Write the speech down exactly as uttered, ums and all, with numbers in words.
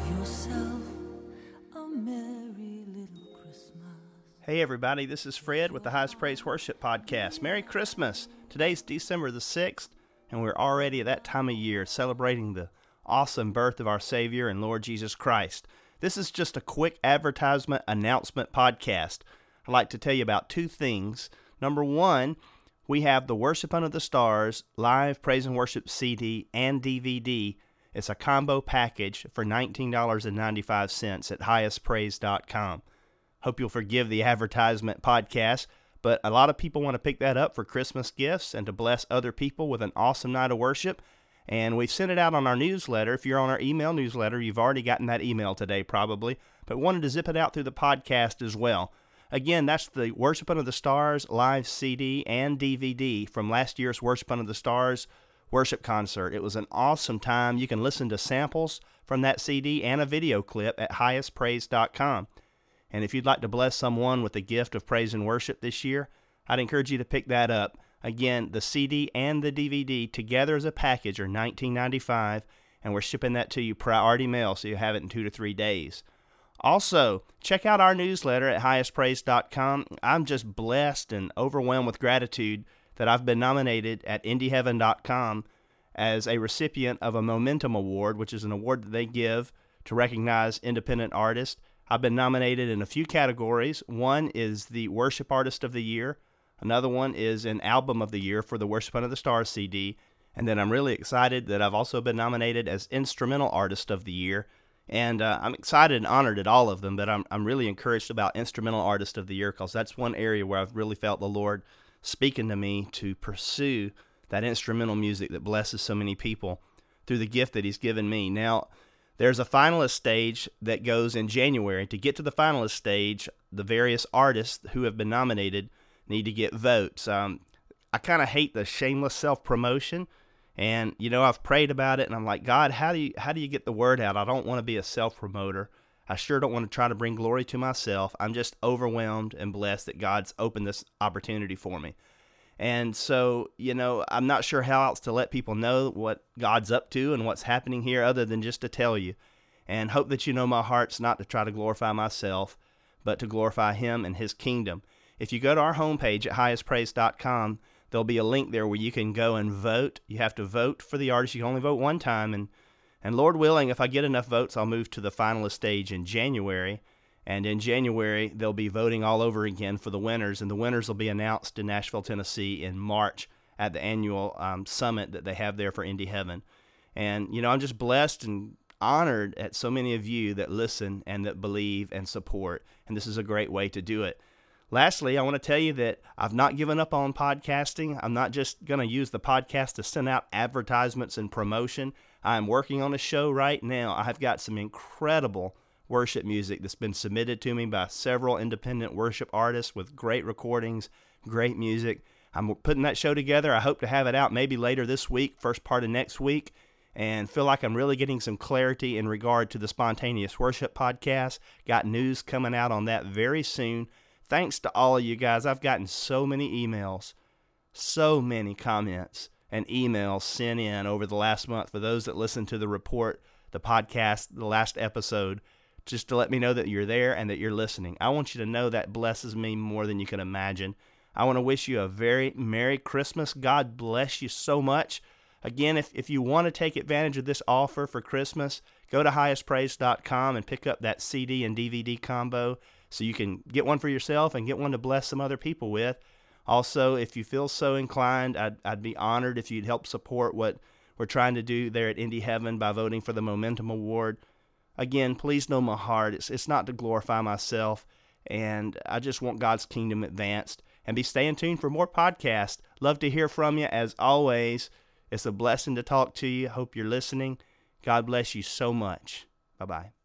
yourself a merry little Christmas. Hey everybody, this is Fred with the Highest Praise Worship Podcast. Merry Christmas! Today's December the sixth, and we're already at that time of year celebrating the awesome birth of our Savior and Lord Jesus Christ. This is just a quick advertisement announcement podcast. I'd like to tell you about two things. Number one, we have the Worship Under the Stars live praise and worship C D and D V D. It's a combo package for nineteen dollars and ninety-five cents at highest praise dot com. Hope you'll forgive the advertisement podcast, but a lot of people want to pick that up for Christmas gifts and to bless other people with an awesome night of worship. And we've sent it out on our newsletter. If you're on our email newsletter, you've already gotten that email today probably, but wanted to zip it out through the podcast as well. Again, that's the Worship Under the Stars live C D and D V D from last year's Worship Under the Stars worship concert. It was an awesome time. You can listen to samples from that C D and a video clip at highest praise dot com. And if you'd like to bless someone with the gift of praise and worship this year, I'd encourage you to pick that up. Again, the C D and the D V D together as a package are nineteen ninety-five dollars, and we're shipping that to you priority mail, so you have it in two to three days. Also, check out our newsletter at highest praise dot com. I'm just blessed and overwhelmed with gratitude that I've been nominated at indie heaven dot com as a recipient of a Momentum Award, which is an award that they give to recognize independent artists. I've been nominated in a few categories. One is the Worship Artist of the Year. Another one is an Album of the Year for the Worship Under the Stars C D. And then I'm really excited that I've also been nominated as Instrumental Artist of the Year. And uh, I'm excited and honored at all of them, but I'm I'm really encouraged about Instrumental Artist of the Year because that's one area where I've really felt the Lord speaking to me to pursue that instrumental music that blesses so many people through the gift that He's given me. Now, there's a finalist stage that goes in January. To get to the finalist stage, the various artists who have been nominated need to get votes. Um, I kind of hate the shameless self-promotion. And, you know, I've prayed about it, and I'm like, God, how do you how do you get the word out? I don't want to be a self-promoter. I sure don't want to try to bring glory to myself. I'm just overwhelmed and blessed that God's opened this opportunity for me. And so, you know, I'm not sure how else to let people know what God's up to and what's happening here other than just to tell you. And hope that you know my heart's not to try to glorify myself, but to glorify Him and His kingdom. If you go to our homepage at highest praise dot com, there'll be a link there where you can go and vote. You have to vote for the artist. You can only vote one time. And, and Lord willing, if I get enough votes, I'll move to the finalist stage in January. And in January, they'll be voting all over again for the winners. And the winners will be announced in Nashville, Tennessee in March at the annual um, summit that they have there for Indie Heaven. And, you know, I'm just blessed and honored at so many of you that listen and that believe and support. And this is a great way to do it. Lastly, I want to tell you that I've not given up on podcasting. I'm not just going to use the podcast to send out advertisements and promotion. I'm working on a show right now. I've got some incredible worship music that's been submitted to me by several independent worship artists with great recordings, great music. I'm putting that show together. I hope to have it out maybe later this week, first part of next week, and feel like I'm really getting some clarity in regard to the Spontaneous Worship podcast. Got news coming out on that very soon. Thanks to all of you guys. I've gotten so many emails, so many comments and emails sent in over the last month for those that listen to the report, the podcast, the last episode, just to let me know that you're there and that you're listening. I want you to know that blesses me more than you can imagine. I want to wish you a very Merry Christmas. God bless you so much. Again, if, if you want to take advantage of this offer for Christmas, go to highest praise dot com and pick up that C D and D V D combo so you can get one for yourself and get one to bless some other people with. Also, if you feel so inclined, I'd, I'd be honored if you'd help support what we're trying to do there at Indie Heaven by voting for the Momentum Award. Again, please know my heart. It's, it's not to glorify myself, and I just want God's kingdom advanced. And be staying tuned for more podcasts. Love to hear from you as always. It's a blessing to talk to you. Hope you're listening. God bless you so much. Bye-bye.